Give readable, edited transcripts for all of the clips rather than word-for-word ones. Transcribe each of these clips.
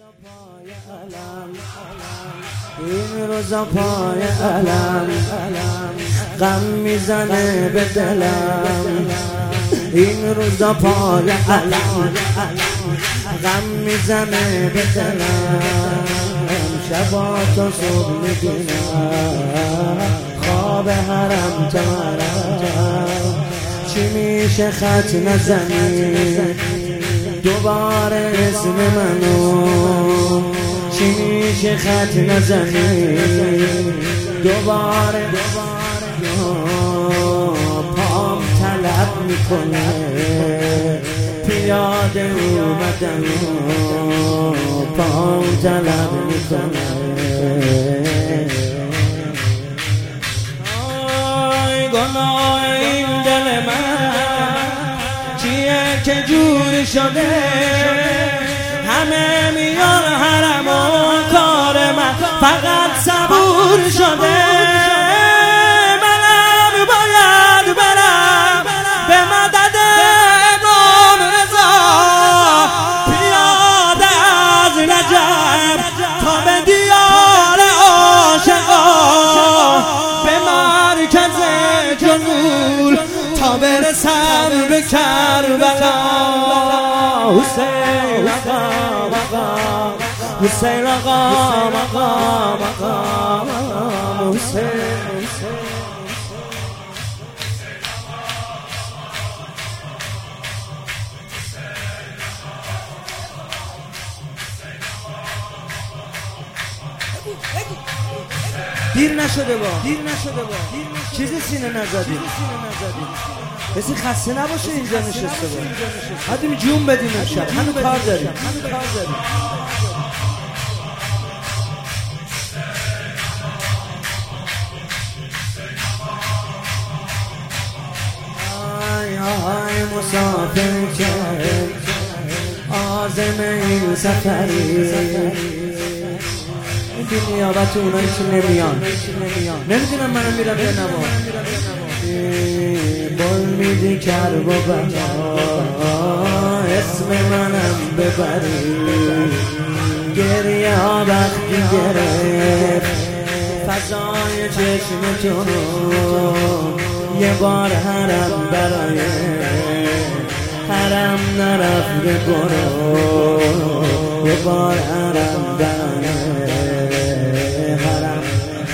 این روزا پای علم غم میزنه به دلم. این روزا پای علم غم میزنه به دلم. شبا تو صبح میبینم خواب حرم تمرم. چی میشه خط نزنی دوباره اسم منو؟ چی میشه خط نزنی دوباره؟ پام طلب میکنه پیاده اومدم، پام طلب میکنه. آی گناه این دل من چیه که جور شده؟ همه میان حرم و کار من فقط صبور شده. منم باید برم به مدد امام رضا، پیاده از نجف تا به دیار عاشقان، به مرکز جنول تا برسم به کربلا. حسین آقا حسین آقا حسین. دیر نشده با چیزی سینه نزدی، کسی خسته نباشه اینجا نشسته با. حتیم جون بدیم امشب، هنو کار داریم. آی مسافر که عازم این سفری، این نیابت اونایی که نمیان نمیدونم منم میرم یا نبا. بول میدی کرب و بلا اسم منم ببری. گریه ها وقتی گرفت فضای چشم تو، یه بار حرم برای حرم نرفته برو. یه بار حرم برای حرم.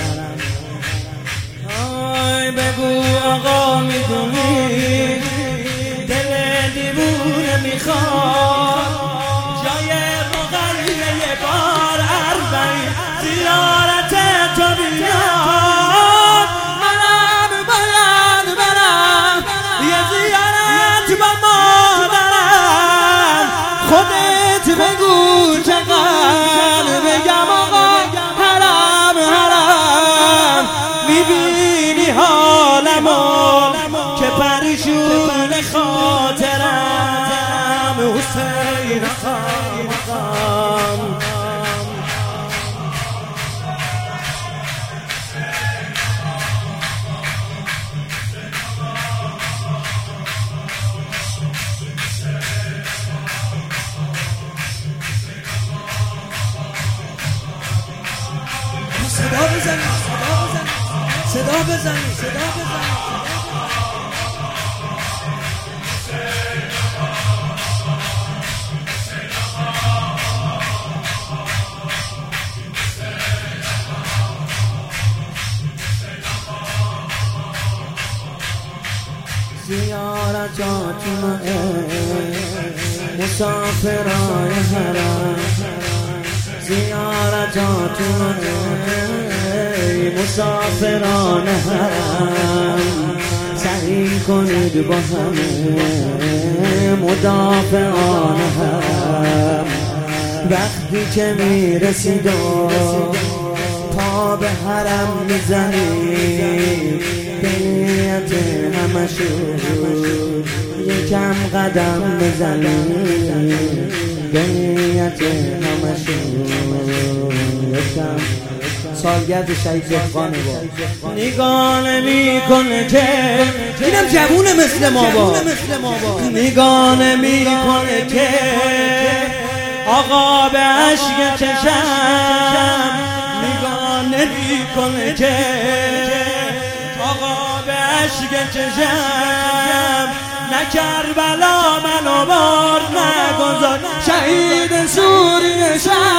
آی بگو آقا میدونی دل دیوونه میخواد جای رقیه یه بار اربعین زیارت تو بیاد. منم باید برم یه زیارت با مادرم. خودت بگو چقدر بگم آقا حرم میبینی حالمو که پریشون خاطرم. حسین آقام صدا بزنی. زیارتاتون مسافرای حرم، زیارتاتون مسافران حرم. سعی کنید با همه مدافعان حرم. وقتی که میرسید و پا به حرم میزنید، به نیت همشون یکم قدم بزنید. به نیت همشون یکم. سالگرد شهید زهقانه با نگانه میکنه که اینم جوونه مثل ما با نگانه میکنه که آقا به عشق چشم نگاه نمی کنه که آقا به عشق چشم نه کربلا منو بار نگذار شهید سوریه شم